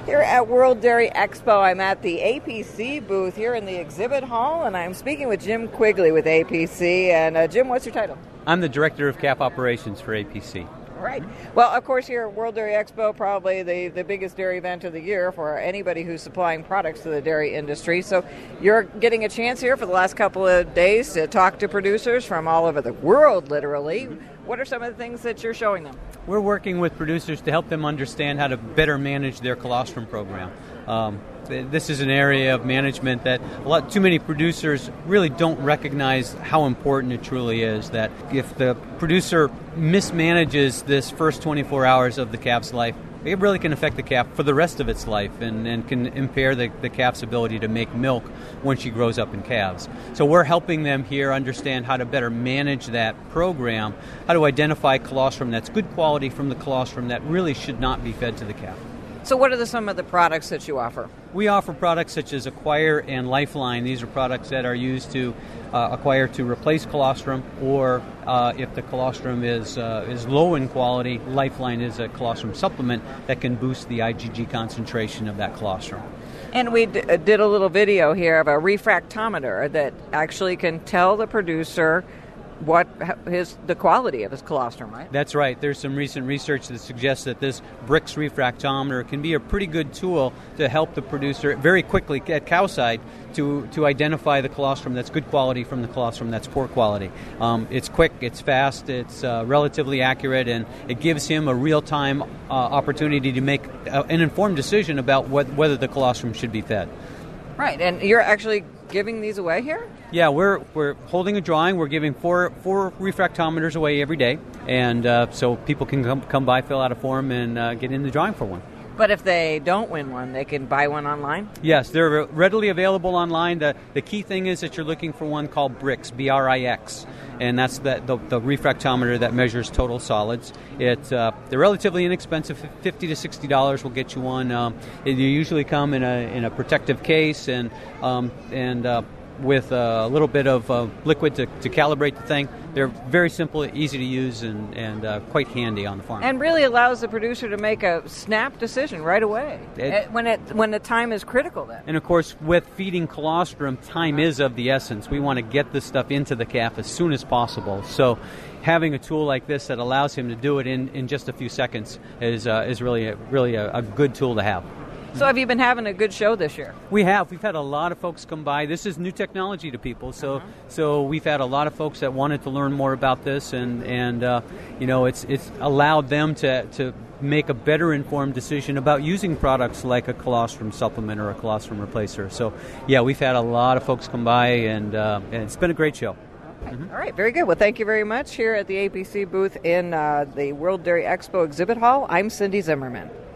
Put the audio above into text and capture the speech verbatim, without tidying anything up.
Here at World Dairy Expo, I'm at the A P C booth here in the exhibit hall, and I'm speaking with Jim Quigley with A P C. And uh, Jim, what's your title? I'm the Director of Calf Operations for A P C. All right. Well, of course, here at World Dairy Expo, probably the, the biggest dairy event of the year for anybody who's supplying products to the dairy industry. So you're getting a chance here for the last couple of days to talk to producers from all over the world, literally. What are some of the things that you're showing them? We're working with producers to help them understand how to better manage their colostrum program. Um, this is an area of management that a lot too many producers really don't recognize how important it truly is. That if the producer mismanages this first twenty-four hours of the calf's life, it really can affect the calf for the rest of its life and, and can impair the, the calf's ability to make milk when she grows up in calves. So we're helping them here understand how to better manage that program, how to identify colostrum that's good quality from the colostrum that really should not be fed to the calf. So what are the, some of the products that you offer? We offer products such as Acquire and Lifeline. These are products that are used to uh, acquire to replace colostrum, or uh, if the colostrum is uh, is low in quality, Lifeline is a colostrum supplement that can boost the I G G concentration of that colostrum. And we d- did a little video here of a refractometer that actually can tell the producer what his the quality of his colostrum, right? That's right. There's some recent research that suggests that this Brix refractometer can be a pretty good tool to help the producer very quickly at cowside to, to identify the colostrum that's good quality from the colostrum that's poor quality. Um, it's quick, it's fast, it's uh, relatively accurate, and it gives him a real-time uh, opportunity to make uh, an informed decision about what, whether the colostrum should be fed. Right, and you're actually giving these away here? Yeah, we're we're holding a drawing. We're giving four four refractometers away every day, and uh, so people can come come by, fill out a form, and uh, get in the drawing for one. But if they don't win one, they can buy one online? Yes, they're readily available online. The the key thing is that you're looking for one called Brix, B R I X, and that's the, the, the refractometer that measures total solids. It uh, they're relatively inexpensive, fifty to sixty dollars will get you one. Um, they usually come in a in a protective case and um, and uh, with a little bit of uh, liquid to, to calibrate the thing. They're very simple, easy to use, and, and uh, quite handy on the farm. And really allows the producer to make a snap decision right away it, when it when the time is critical then. And of course, with feeding colostrum, time is of the essence. We want to get this stuff into the calf as soon as possible. So having a tool like this that allows him to do it in, in just a few seconds is uh, is really a, really a, a good tool to have. So have you been having a good show this year? We have. We've had a lot of folks come by. This is new technology to people, so uh-huh. so we've had a lot of folks that wanted to learn more about this, and and uh, you know it's it's allowed them to to make a better informed decision about using products like a colostrum supplement or a colostrum replacer. So yeah, we've had a lot of folks come by, and, uh, and it's been a great show. Okay. Mm-hmm. All right, very good. Well, thank you very much here at the A P C booth in uh, the World Dairy Expo exhibit hall. I'm Cindy Zimmerman.